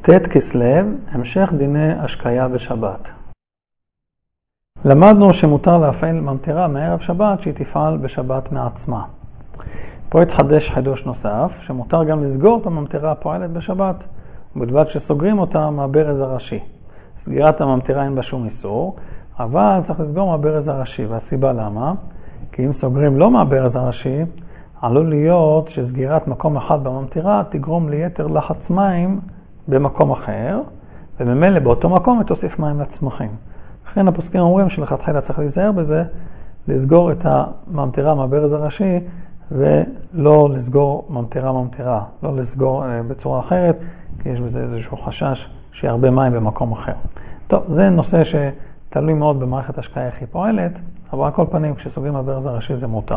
ט' כסלו, המשך דיני השקיה בשבת. למדנו שמותר להפעיל ממטרה מערב שבת שהיא תפעל בשבת מעצמה. פה התחדש חידוש נוסף, שמותר גם לסגור את הממטרה הפועלת בשבת, ובלבד שסוגרים אותה מהברז הראשי. סגירת הממטרה אין בה שום איסור, אבל צריך לסגור מהברז הראשי, והסיבה למה? כי אם סוגרים לא מהברז הראשי, עלול להיות שסגירת מקום אחד בממטרה תגרום ליתר לחץ מים במקום אחר, וממילא באותו מקום תוסיף מים לצמחים. לכן הפוסקים אומרים שלכתחילה צריך להיזהר בזה, לסגור את הממטרה מהברז הראשי, ולא לסגור ממטרה, לא לסגור בצורה אחרת, כי יש בזה איזשהו חשש שיהיה הרבה מים במקום אחר. טוב, זה נושא שתלוי מאוד במערכת השקיה איך היא פועלת, אבל על כל פנים כשסוגרים מהברז הראשי זה מותר.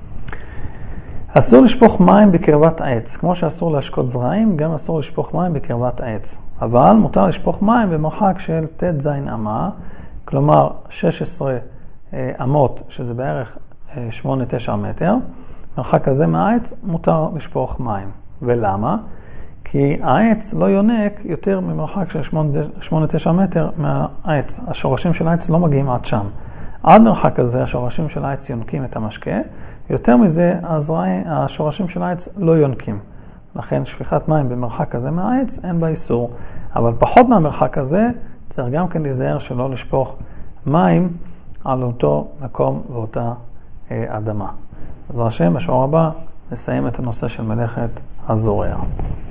אסור לשפוך מים בקרבת העץ, כמו שאסור להשקות זרעים, גם אסור לשפוך מים בקרבת העץ. אבל מותר לשפוך מים במרחק של ט' זין אמה, כלומר 16 אמות, שזה בערך 8-9 מטר. מרחק הזה מהעץ מותר לשפוך מים. ולמה? כי העץ לא יונק יותר ממרחק של 8-9 מטר מהעץ. השורשים של העץ לא מגיעים עד שם. עד מרחק הזה השורשים של העץ יונקים את המשקה, יותר מזה השורשים של העץ לא יונקים. לכן שפיכת מים במרחק הזה מהעץ אין בה איסור. אבל פחות מהמרחק הזה צריך גם כן להיזהר שלא לשפוך מים על אותו מקום ואותה אדמה. אז השם, בשיעור הבא נסיים את הנושא של מלאכת הזורע.